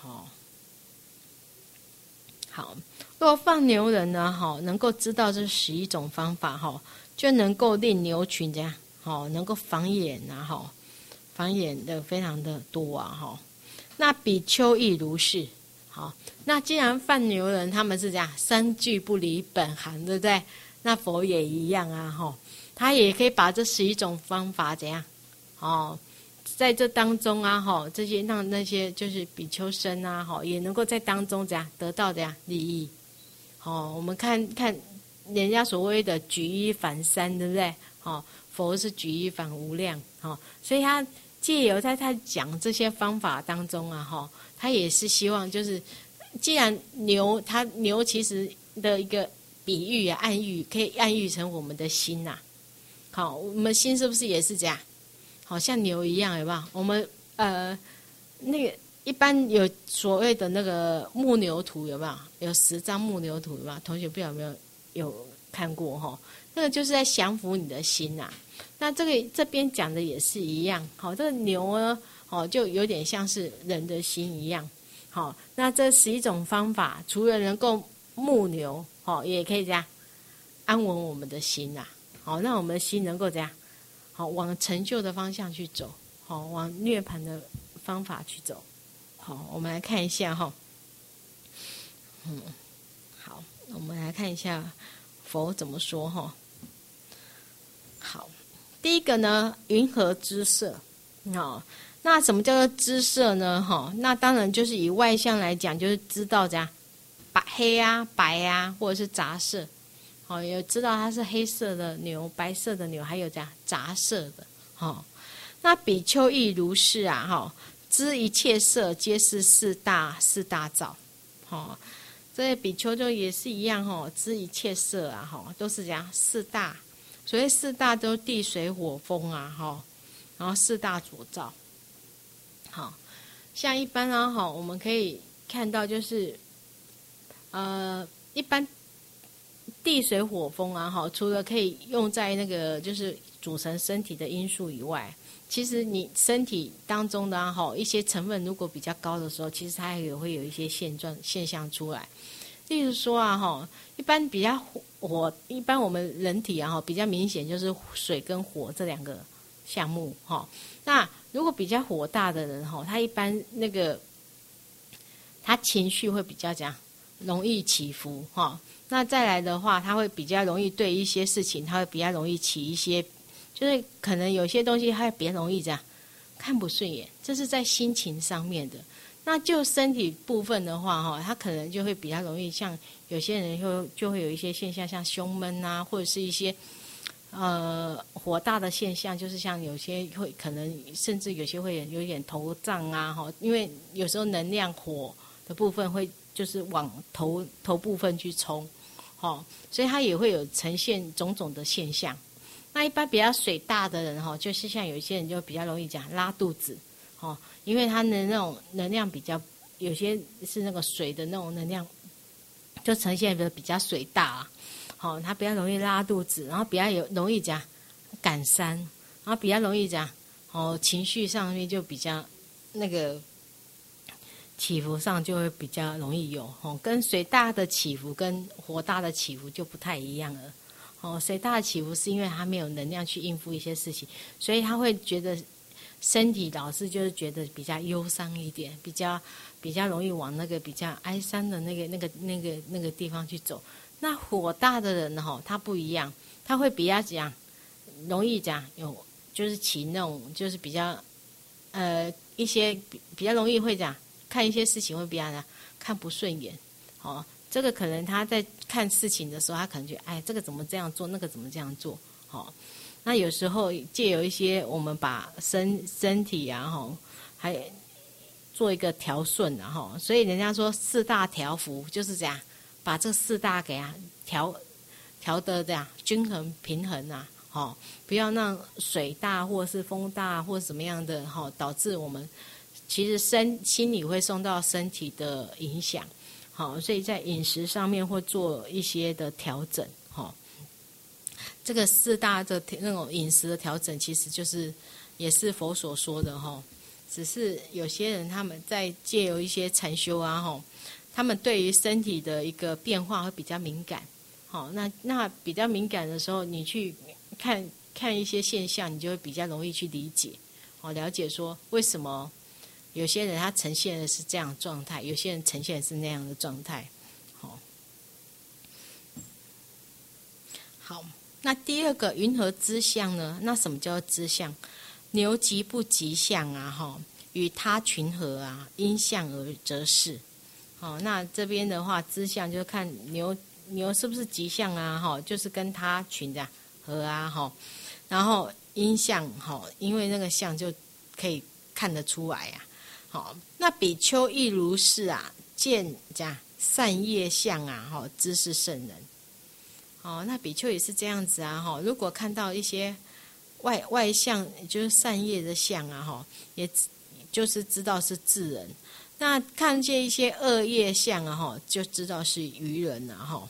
好，若放牛人呢，能够知道这11种方法就能够令牛群这样能够繁衍繁衍的非常的多那比丘亦如是。那既然放牛人他们是这样三句不离本行，对不对？那佛也一样他也可以把这11种方法怎样在这当中这些让那些就是比丘僧也能够在当中怎样得到怎样利益我们看看人家所谓的举一反三，对不对？佛是举一反无量，所以他借由在他讲这些方法当中啊，他也是希望就是，既然牛其实的一个比喻啊，暗喻可以暗喻成我们的心呐。好，我们心是不是也是这样？好像牛一样，有没有？我们那个一般有所谓的那个木牛图，有没有？有10张木牛图，有没有？同学不知道有没有看过哈？那个就是在降服你的心呐。那这边讲的也是一样。好，这个牛呢，就有点像是人的心一样。好，那这是一种方法，除了能够牧牛，也可以这样安稳我们的心呐。好，让我们的心能够这样，好往成就的方向去走，好往涅槃的方法去走。好，我们来看一下哈。好，我们来看一下佛怎么说哈。好，第一个呢，云何知色？那什么叫做知色呢？那当然就是以外相来讲，就是知道这样黑啊、白啊，或者是杂色。有知道它是黑色的牛、白色的牛，还有这样杂色的。那比丘亦如是啊，知一切色皆是四大造。这些比丘就也是一样，知一切色啊，都是这样四大。所谓四大都地水火风啊，然后四大所造。好，像一般我们可以看到就是一般地水火风啊，除了可以用在那个就是组成身体的因素以外，其实你身体当中的一些成分如果比较高的时候，其实它也会有一些现象出来。例如说一般比较火，一般我们人体比较明显就是水跟火这两个项目那如果比较火大的人他一般那个他情绪会比较这样容易起伏那再来的话，他会比较容易对一些事情，他会比较容易起一些，就是可能有些东西他会比较容易这样看不顺眼，这是在心情上面的。那就身体部分的话他可能就会比较容易，像有些人就会有一些现象，像胸闷啊，或者是一些火大的现象，就是像有些会可能甚至有些会有点头胀啊因为有时候能量火的部分会就是往头部分去冲所以它也会有呈现种种的现象。那一般比较水大的人就是像有些人就比较容易讲拉肚子因为他的那种能量比较，有些是那个水的那种能量就呈现的比较水大他比较容易拉肚子，然后比较容易讲感伤，然后比较容易讲情绪上面就比较那个起伏上就会比较容易有跟水大的起伏跟火大的起伏就不太一样了水大的起伏是因为他没有能量去应付一些事情，所以他会觉得身体老是就是觉得比较忧伤一点，比较容易往那个比较哀伤的那个地方去走。那火大的人他不一样，他会比较讲容易讲有就是起那种就是比较一些比较容易会讲看一些事情会比较看不顺眼这个可能他在看事情的时候，他可能觉得这个怎么这样做，那个怎么这样做那有时候借由一些我们把身体还做一个调顺所以人家说四大调伏就是这样，把这四大给调得这样均衡平衡不要让水大或是风大或什么样的导致我们其实心理会受到身体的影响所以在饮食上面会做一些的调整这个四大的那种饮食的调整，其实就是也是佛所说的只是有些人他们在借由一些禅修他们对于身体的一个变化会比较敏感那比较敏感的时候，你去看一些现象，你就会比较容易去理解了解说为什么有些人他呈现的是这样的状态，有些人呈现的是那样的状态好，那第二个云何知相呢？那什么叫知相？牛吉不吉相与他群合因相而则是那这边的话知相就看牛牛是不是吉祥啊？哈，就是跟他群这样合啊，哈。然后阴象，哈，因为那个象就可以看得出来啊。好，那比丘亦如是啊，见这样善业相啊，哈，知是圣人。哦，那比丘也是这样子啊，哈。如果看到一些外相，就是善业的相啊，哈，也就是知道是智人。那看见一些恶业相啊，哈，就知道是愚人了，哈。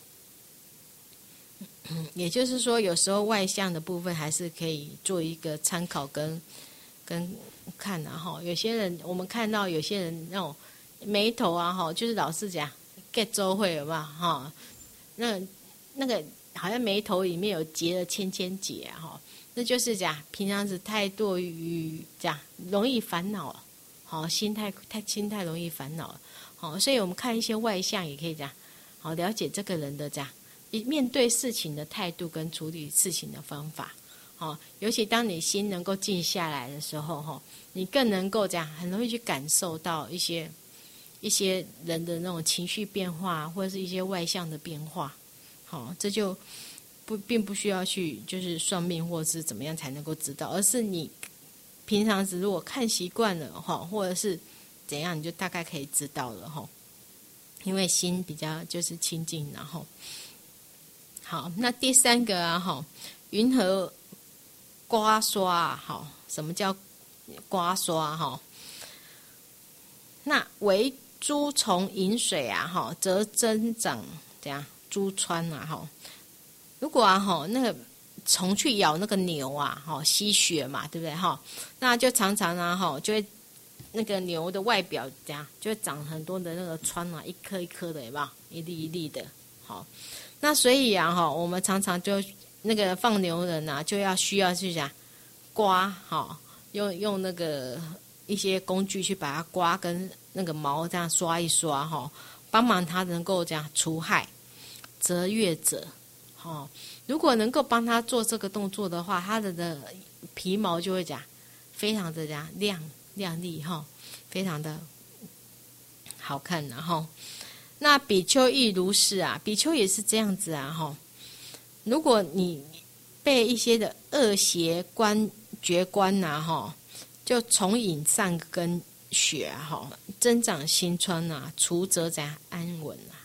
也就是说，有时候外相的部分还是可以做一个参考跟看啊，哈。有些人我们看到有些人那种眉头啊，哈，就是老是讲 get 周会有没有哈？那个好像眉头里面有结了千结啊，哈，那就是讲平常是太过于讲容易烦恼，好，心态容易烦恼，好，所以我们看一些外相也可以讲，好，了解这个人的这样面对事情的态度跟处理事情的方法，好，尤其当你心能够静下来的时候，哈，你更能够这样很容易去感受到一些人的那种情绪变化，或者是一些外向的变化，好，这就并不需要去就是算命或是怎么样才能够知道，而是你平常时如果看习惯了哈，或者是怎样，你就大概可以知道了哈，因为心比较就是清净，然后好，那第三个啊哈，云何刮刷啊？好，什么叫刮刷哈？那为猪从饮水啊哈，则增长怎样猪穿啊哈？如果啊哈那个虫去咬那个牛啊哈，吸血嘛，对不对哈？那就常常啊哈，就会那个牛的外表怎样，就会长很多的那个疮啊，一颗一颗的，有没有？一粒一粒的，好。那所以啊哈，我们常常就那个放牛人啊，就需要去讲刮哈，用那个一些工具去把它刮跟那个毛这样刷一刷哈，帮忙它能够这样除害，折月者。哦，如果能够帮他做这个动作的话，他的皮毛就会讲非常的亮丽哈，非常的好看，然后那比丘亦如是啊，比丘也是这样子啊哈。如果你被一些的恶邪觉观呐哈，就从饮善根血啊哈，增长心川啊，除则怎样安稳啊。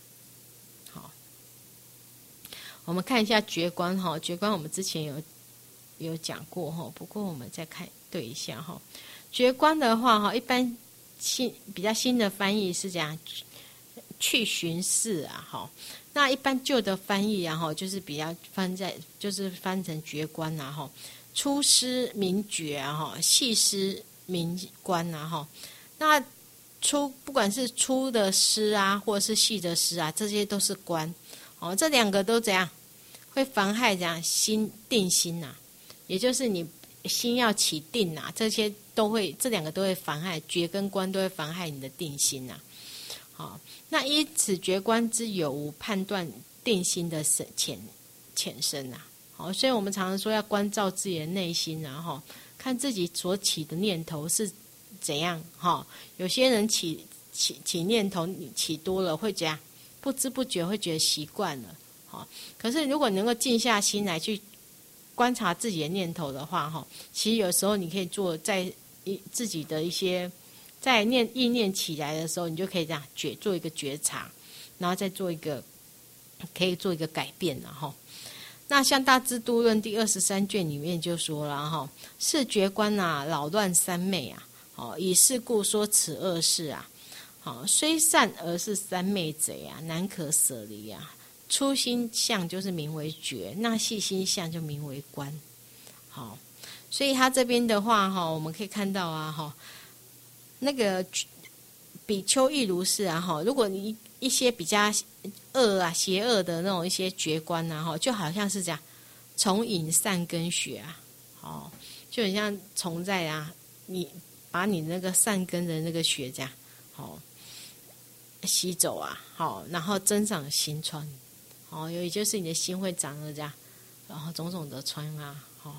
我们看一下觉观哈，觉观我们之前有讲过哈，不过我们再看对一下哈。觉观的话哈，一般比较新的翻译是讲去巡视啊哈，那一般旧的翻译啊哈，就是比较翻成觉观啊哈，粗施明觉啊哈，细施明观啊哈，那不管是粗的施啊，或者是细的施啊，这些都是观。哦，这两个都怎样会妨害怎样定心呐、也就是你心要起定呐、这两个都会妨害觉跟观，都会妨害你的定心呐、好，那依此觉观之有无，判断定心的浅深呐、好，所以我们常常说要关照自己的内心，然后看自己所起的念头是怎样哈。有些人起念头起多了会怎样？不知不觉会觉得习惯了，好。可是如果能够静下心来去观察自己的念头的话，哈，其实有时候你可以在自己的一些在意念起来的时候，你就可以这样做一个觉察，然后再可以做一个改变了哈。那像《大智度论》第23卷里面就说了哈，是觉观啊，扰乱三昧啊，好，以是故说此恶事啊。好，虽善而是三昧贼啊，难可舍离啊。粗心相就是名为觉，那细心相就名为观。好，所以他这边的话哈，我们可以看到啊哈，那个比丘亦如是啊哈。如果你一些比较邪恶的那种一些觉观啊哈，就好像是这样，虫饮善根血啊，哦，就很像虫在啊，你把你那个善根的那个血这样，好。吸走啊，好，然后增长心疮，好，也就是你的心会长了这样，然后种种的疮啊，好，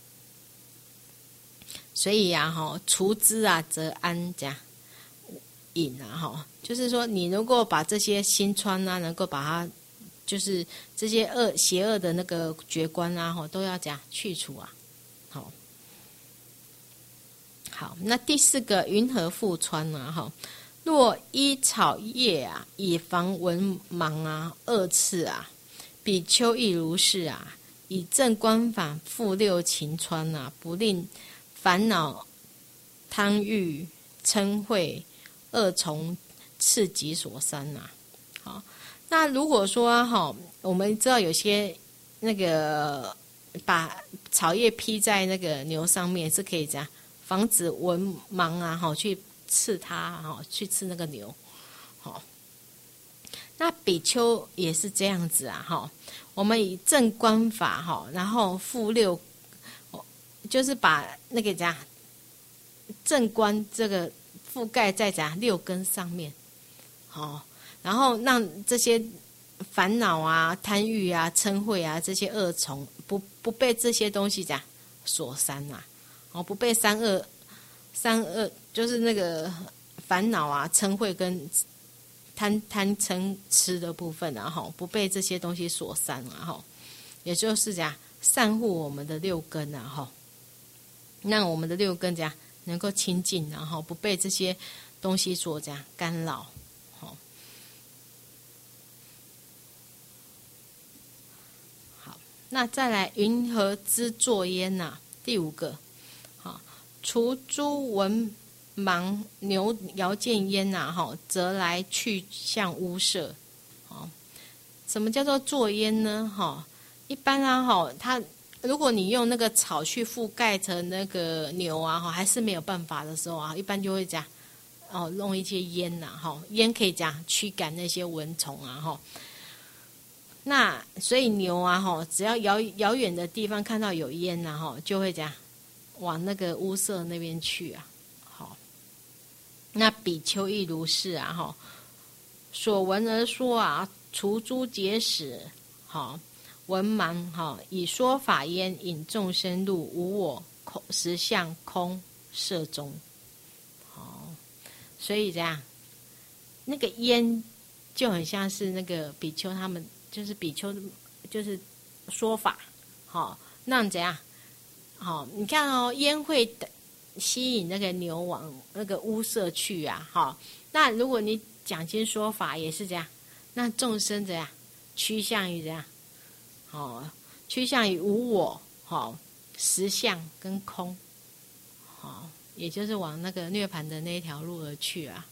所以呀，哈，除之啊，则安这样， 引啊哈，就是说你如果把这些心川啊，能够把它就是这些邪恶的那个觉观啊哈，都要讲去除啊。好，那第四个云何复川啊哈，若依草叶啊，以防文盲啊、恶刺啊，比丘亦如是啊，以正观法复六情川啊，不令烦恼、贪欲、嗔恚、恶虫刺激所伤啊。好，那如果说哈，我们知道有些那个把草叶披在那个牛上面是可以这样防止文盲啊哈去刺它哈，去刺那个牛。好，那比丘也是这样子啊哈，我们以正观法哈，然后复六，就是把那个这样正观这个覆盖在怎样六根上面，好，然后让这些烦恼啊、贪欲啊、嗔恚啊这些恶虫不被这些东西怎样所伤啊，不被三恶就是那个烦恼啊、嗔恚跟贪嗔痴的部分啊，不被这些东西所伤啊，也就是讲善护我们的六根啊，让我们的六根这样能够清净，然后不被这些东西所这样干扰。好，那再来云何之作焉啊？第五个，好，除诸文盲牛遥见焉呐，则来去向屋舍。什么叫做作焉呢？一般啊，它如果你用那个草去覆盖成那个牛啊，还是没有办法的时候啊，一般就会这样弄一些烟呐，烟可以这样驱赶那些蚊虫啊，那所以牛啊，只要遥远的地方看到有烟呐，就会这样往那个屋舍那边去啊。好，那比丘亦如是啊，所闻而说啊，除诸结使，好。文盲以说法焉，引众生入无我实相空色中。所以这样，那个烟就很像是那个比丘他们，就是比丘就是说法，那怎样？你看烟会吸引那个牛往那个屋舍去啊，那如果你讲经说法也是这样，那众生怎样趋向于怎样？趋向于无我，实相跟空，也就是往那个涅槃的那一条路而去啊。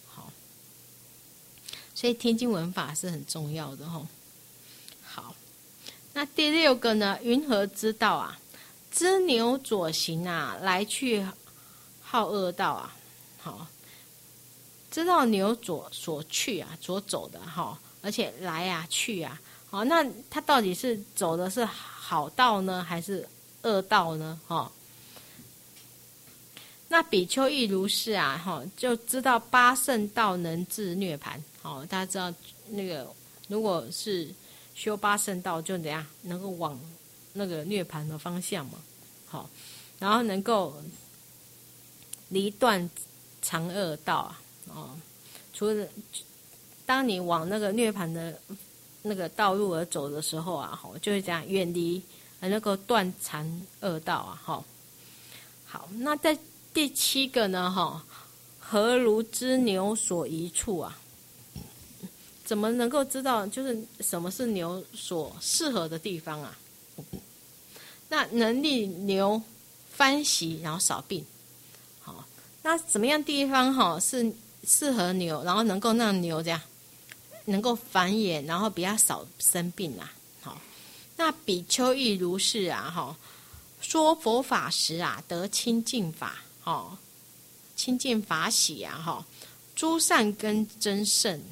所以听经闻法是很重要的。好，那第六个呢？云何之道啊？知牛左行啊，来去好恶道啊。好，知道牛所去啊，所走的而且来啊去啊。那他到底是走的是好道呢，还是恶道呢？那比丘亦如是啊，就知道八圣道能至涅槃。大家知道那个如果是修八圣道，就怎样能够往那个涅槃的方向嘛。然后能够离断常恶道啊。除了当你往那个涅槃的那个道路而走的时候啊，就会这样远离能够断常恶道啊。好，那在第七个呢，何如知牛所宜处啊？怎么能够知道就是什么是牛所适合的地方啊？那能令牛欢喜，然后少病。那怎么样地方是适合牛，然后能够让牛这样能够繁衍，然后比较少生病啊。那比丘亦如是啊。说佛法时啊，得清净法，清净法喜啊，诸善根增盛。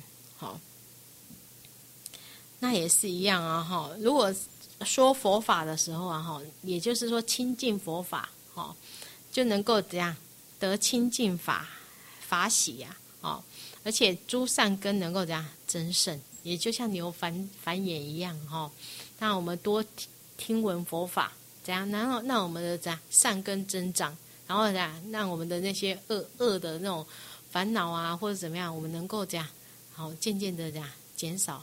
那也是一样啊。如果说佛法的时候啊，也就是说亲近佛法，就能够怎样得清净法喜啊，而且诸善根能够怎样增盛，也就像牛繁衍一样那我们多听闻佛法，怎样然后让我们的怎样善根增长，然后怎样让我们的那些恶的那种烦恼啊或者怎么样，我们能够这样好渐渐的这样减少。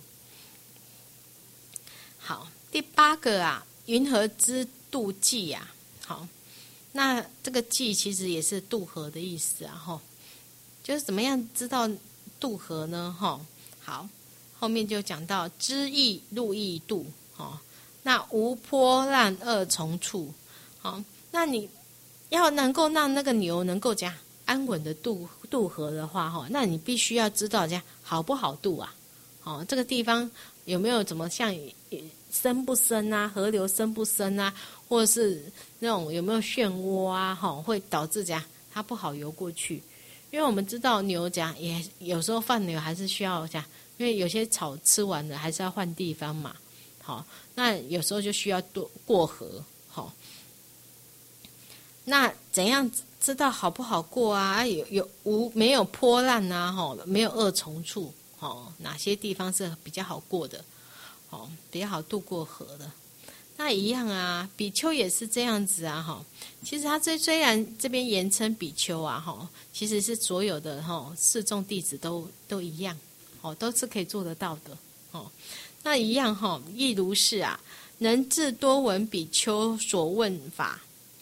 好，第8个啊，云何知渡际啊？好，那这个际其实也是渡河的意思啊，就是怎么样知道渡河呢？好，后面就讲到知易路易渡，那无波浪二重处，那你要能够让那个牛能够这样安稳的渡河的话，那你必须要知道这样好不好渡啊？这个地方有没有怎么像深不深啊，河流深不深啊，或者是那种有没有漩涡啊，会导致这样它不好游过去。因为我们知道牛这样也有时候放牛还是需要这样，因为有些草吃完了还是要换地方嘛。那有时候就需要过河。那怎样知道好不好过啊？没有波浪啊？没有二重处？哪些地方是比较好过的？比较好渡过河的？那一样啊，比丘也是这样子啊。其实他虽然这边言称比丘啊，其实是所有的四众弟子都一样，都是可以做得到的。那一样亦如是啊，能至多闻比丘所问法。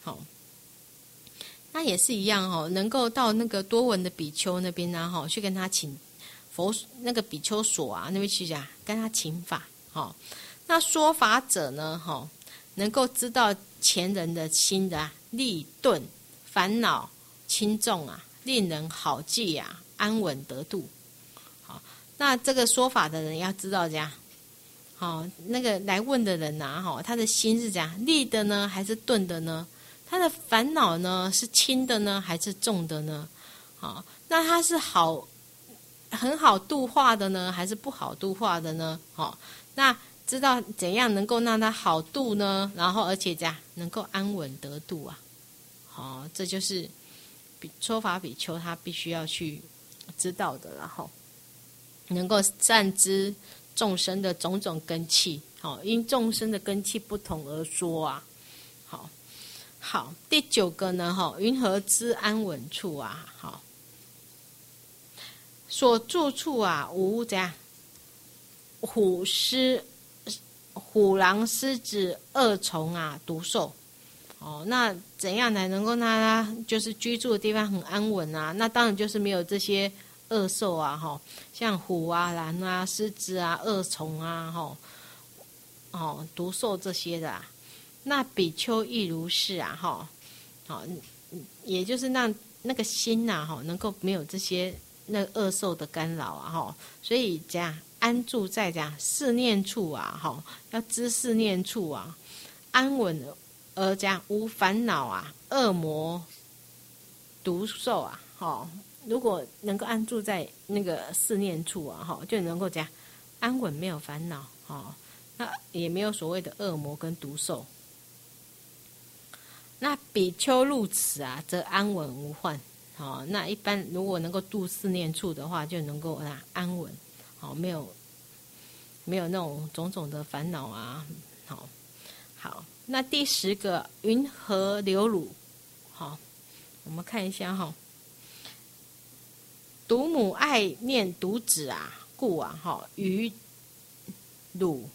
那也是一样能够到那个多闻的比丘那边啊，去跟他请佛那个比丘所啊那边去讲，跟他请法。那说法者呢，能够知道前人的心的利钝烦恼轻重啊，令人好记啊，安稳得度。那这个说法的人要知道这样，那个来问的人啊，他的心是这样利的呢，还是钝的呢？他的烦恼呢，是轻的呢，还是重的呢？那他是很好度化的呢，还是不好度化的呢？那知道怎样能够让他好度呢？然后而且这样能够安稳得度啊。这就是说法比丘他必须要去知道的，然后能够善知众生的种种根器，因众生的根器不同而说啊。好，第9个呢，云何知安稳处啊？所住处啊，无怎样虎狼狮子恶虫啊，毒兽。那怎样才能够让他就是居住的地方很安稳啊？那当然就是没有这些恶兽啊，像虎啊、狼啊、狮子啊、恶虫啊，毒兽这些的啊。那比丘亦如是啊，也就是让那个心啊，能够没有这些那恶兽的干扰啊，所以这样安住在这样四念处啊，要知四念处啊，安稳而这样无烦恼啊，恶魔毒兽啊，如果能够安住在那个四念处啊，就能够这样安稳，没有烦恼，那也没有所谓的恶魔跟毒兽。那比丘入此啊，则安稳无患。那一般如果能够度四念处的话，就能够安稳，没有那种种种的烦恼啊。好，那第10个云何流乳？我们看一下独母爱念独子啊，故于乳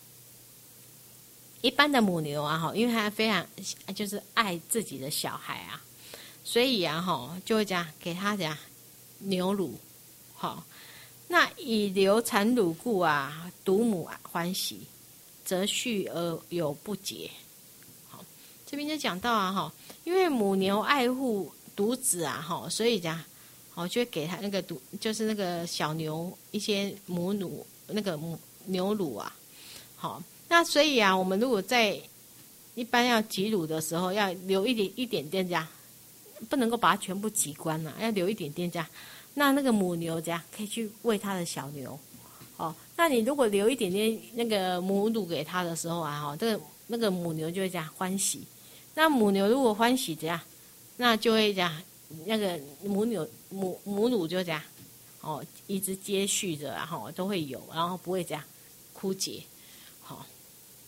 一般的母牛啊，因为它非常就是爱自己的小孩啊，所以就会这样给它这样牛乳。那以流产乳故啊，独母欢喜，则续而有不竭。这边就讲到啊，因为母牛爱护独子啊，所以这样就会给它那个就是那个小牛一些母乳，那个牛乳啊。那所以我们如果在一般要挤乳的时候，要留一点点这样，不能够把它全部挤光了，要留一点点这样。那个母牛这样可以去喂它的小牛。那你如果留一点点那个母乳给它的时候啊，那个母牛就会这样欢喜。那母牛如果欢喜这样，那就会这样，那个母乳就这样，一直接续着，然后都会有，然后不会这样枯竭。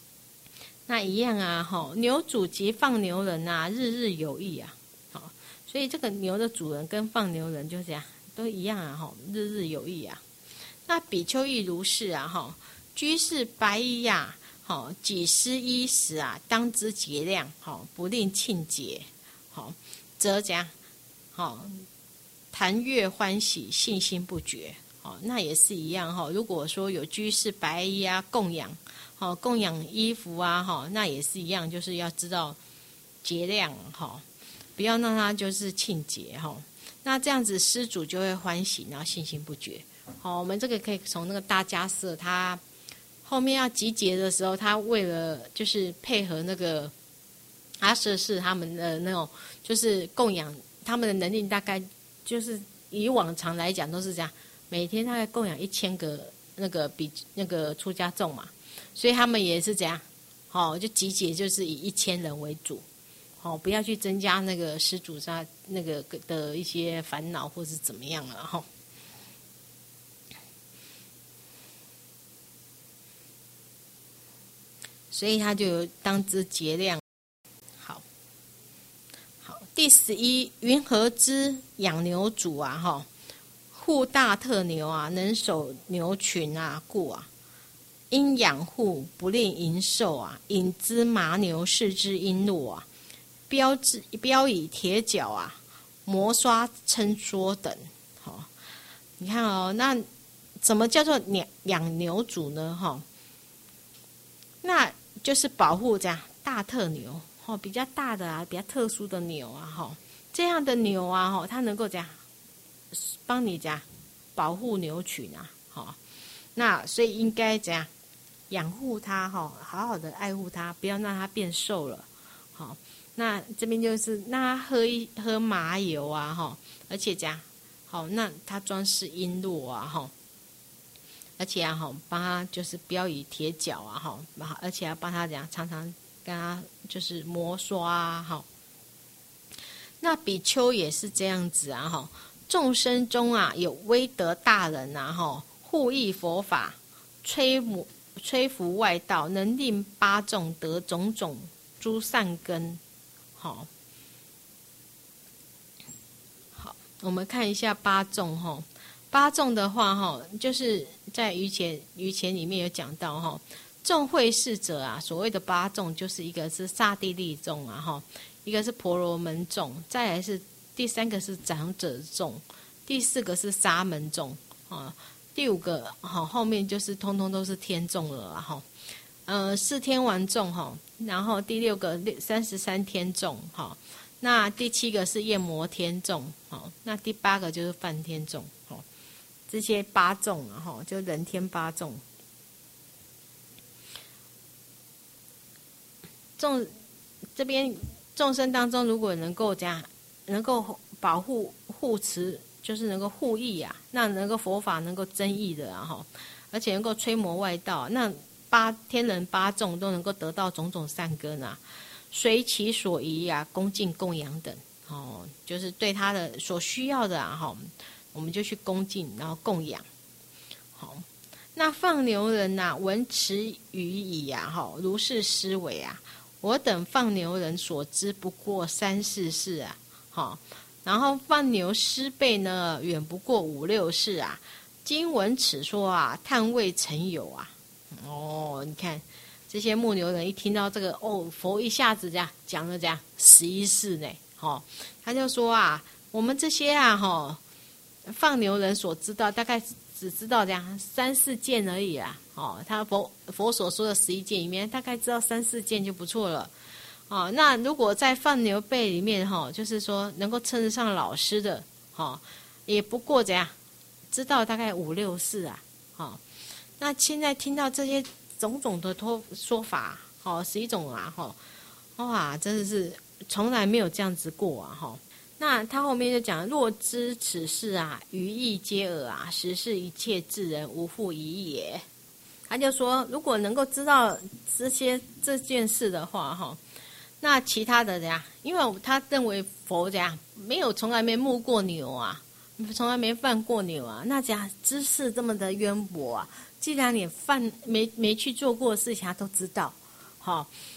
那一样啊，牛主及放牛人啊，日日有益啊。 所以这个牛的主人跟放牛人就这样都一样啊，日日有益啊。那比丘亦如是啊，居士白衣啊，己施衣时啊，当知节量，不令庆节，则怎样？谈悦欢喜，信心不绝。那也是一样如果说有居士白衣啊，供养衣服啊，那也是一样，就是要知道节量不要让它就是庆节那这样子施主就会欢喜，然后信心不绝。我们这个可以从那个大迦叶他后面要集结的时候，他为了就是配合那个阿舍氏他们的那种就是供养，他们的能力大概就是以往常来讲都是这样，每天大概供养1000个那个出家众嘛，所以他们也是这样，就集结就是以1000人为主，不要去增加那个施主他那个的一些烦恼或是怎么样了所以他就有当知节量。好，第11，云何知养牛主啊护大特牛啊，能守牛群啊，故啊，因养护不令淫兽啊，引之麻牛视之璎珞啊，标以铁角啊，磨刷称说等。你看那怎么叫做养牛主呢？那就是保护这样大特牛比较大的比较特殊的牛啊这样的牛啊它能够这样帮你这样保护牛群啊那所以应该怎样养护它好好的爱护它，不要让它变瘦了那这边就是那喝麻油啊而且这样那它装饰璎珞啊而且帮他就是标以铁角而且要帮他这样常常跟他就是磨刷那比丘也是这样子众生中有威德大人护益佛法，吹拂外道，能令八众得种种诸善根。好，我们看一下八众八众的话就是在于前里面有讲到众会事者所谓的八众就是一个是刹帝利众一个是婆罗门众，再来是第3个是长者众，第4个是沙门众第5个后面就是通通都是天众了4天王众然后第6个33天众那第7个是夜摩天众那第8个就是梵天众这些八众就人天八众。这边众生当中，如果能够这样，能够保护护持，就是能够护益那能够佛法能够增益的而且能够吹磨外道，那天人八众都能够得到种种善根随其所宜恭敬供养等就是对他的所需要的我们就去恭敬，然后供养。那放牛人闻此语已如是思维我等放牛人所知不过3、4世然后放牛师辈呢，远不过5、6世今闻此说叹未曾有你看这些牧牛人一听到这个佛一下子这样讲了这样11世呢他就说我们这些放牛人所知道大概只知道这样3、4件而已他佛所说的11件里面大概知道3、4件就不错了那如果在放牛辈里面就是说能够称得上老师的也不过怎样知道大概5、6世那现在听到这些种种的说法11种哇真的是从来没有这样子过那他后面就讲若知此事于意皆尔实是一切智人无复疑也。他就说如果能够知道这件事的话那其他的怎样，因为他认为佛怎样没有从来没牧过牛从来没放过牛那这样知识这么的渊博既然你没去做过的事情他都知道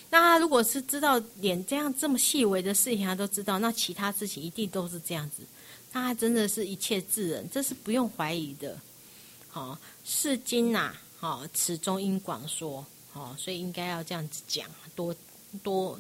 那他如果是知道连这样这么细微的事情他都知道，那其他事情一定都是这样子。那他真的是一切智人，这是不用怀疑的。好，是经呐，好，此中应广说，好，所以应该要这样子讲，多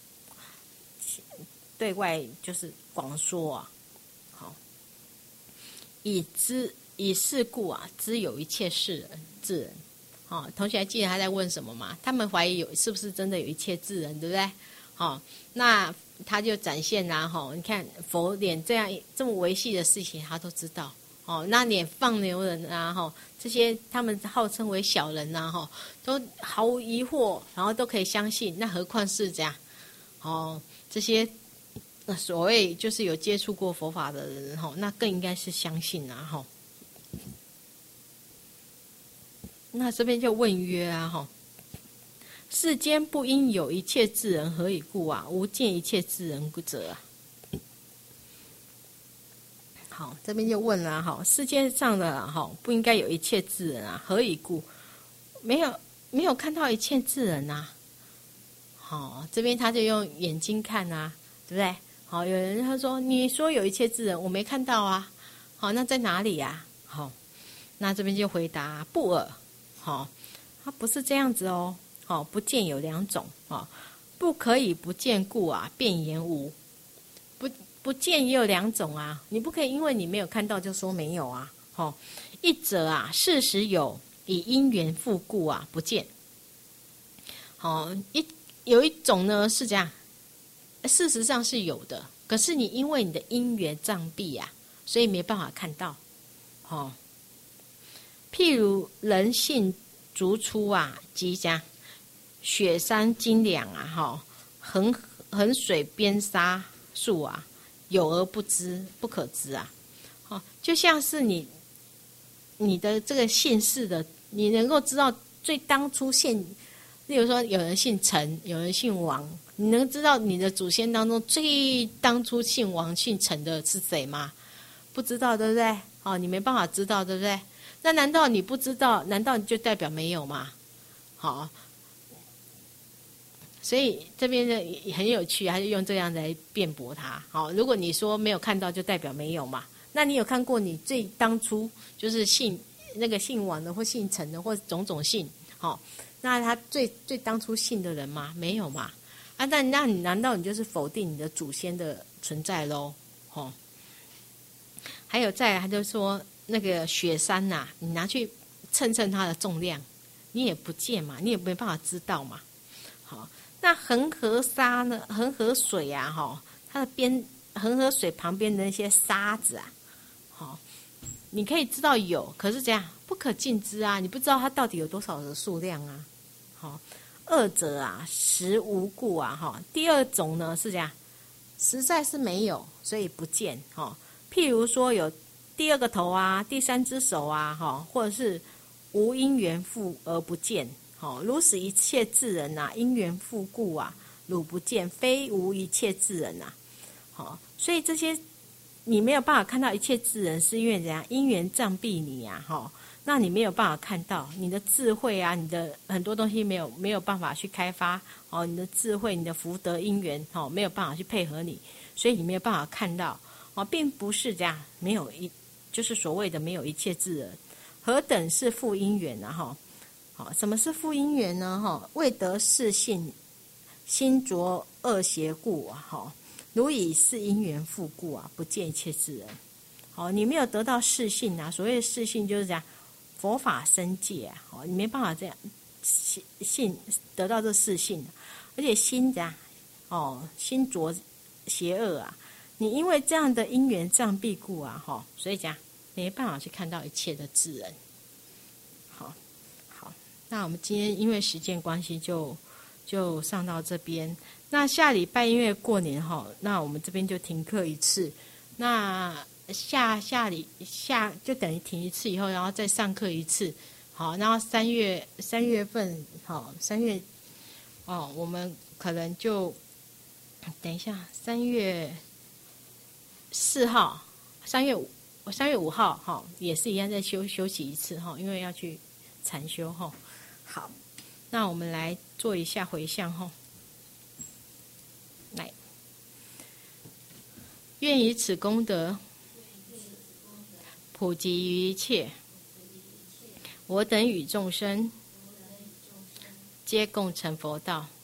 对外就是广说啊。好，以是故啊，知有一切智人。好，同学还记得他在问什么吗？他们怀疑是不是真的有一切智人，对不对？好，那他就展现啦，哈，你看佛连这么维系的事情他都知道，哦，那连放牛人啊，哈，这些他们号称为小人啊，哈，都毫无疑惑，然后都可以相信，那何况是这样，哦，这些所谓就是有接触过佛法的人，哈，那更应该是相信啊，哈。那这边就问曰啊，哈。世间不应有一切智人，何以故啊？无见一切智人者啊。好，这边就问了哈，世界上的哈不应该有一切智人啊？何以故？没有看到一切智人啊。好，这边他就用眼睛看啊，对不对？好，有人他说你说有一切智人，我没看到啊。好，那在哪里呀？好，那这边就回答不尔。好，他不是这样子哦。哦，不见有两种哦，不可以不见故啊，辩言无。不见也有两种啊，你不可以因为你没有看到就说没有啊。哦，一者啊，事实有，以因缘复故啊，不见。好，有一种呢是这样，事实上是有的，可是你因为你的因缘障蔽啊，所以没办法看到。哦，譬如人性逐出啊，即将。雪山金两啊，哈，横水边沙树啊，有而不知，不可知啊。好，就像是你的这个姓氏的，你能够知道最当初姓，例如说有人姓陈，有人姓王，你能知道你的祖先当中最当初姓王姓陈的是谁吗？不知道，对不对？哦，你没办法知道，对不对？那难道你不知道？难道你就代表没有吗？好。所以这边的很有趣，他就用这样来辩驳他。好，如果你说没有看到，就代表没有嘛？那你有看过你最当初就是姓王的，或姓陈的，或种姓？好，那他最当初姓的人吗？没有嘛？啊，那你难道你就是否定你的祖先的存在喽？哦，还有再来，他就说那个雪山呐，你拿去称它的重量，你也不见嘛，你也没办法知道嘛。好。那恒河沙呢？恒河水啊，哈，它的恒河水旁边的那些沙子啊，好，你可以知道有，可是这样不可尽知啊，你不知道它到底有多少的数量啊。好，二者啊，实无故啊，哈。第二种呢是这样，实在是没有，所以不见。哈，譬如说有第二个头啊，第三只手啊，哈，或者是无因缘复而不见。好，如使一切智人呐，因缘复故啊，汝不见，非无一切智人呐。好，所以这些你没有办法看到一切智人，是因为怎样？因缘障蔽你呀，哈，那你没有办法看到你的智慧啊，你的很多东西没有办法去开发哦，你的智慧、你的福德因缘哦，没有办法去配合你，所以你没有办法看到哦，并不是这样，就是所谓的没有一切智人，何等是复因缘啊，哈。好，什么是复因缘呢？哈，未得是性，心着恶邪故啊！哈，如以是因缘复故啊，不见一切智人。好，你没有得到是性啊，所谓的是性就是讲佛法生界啊，好，你没办法这样信得到这是性，而且心这样哦，心着邪恶啊，你因为这样的因缘障蔽故啊，哈，所以讲没办法去看到一切的智人。那我们今天因为时间关系就上到这边。那下礼拜因为过年哈，那我们这边就停课一次。那下就等于停一次以后，然后再上课一次。好，然后三月份好3月哦，我们可能就等一下3月4号3月5号哈，也是一样再休息一次哈，因为要去禅修哈。好，那我们来做一下回向哈。 愿以此功德普及于一切，我等与众生皆共成佛道。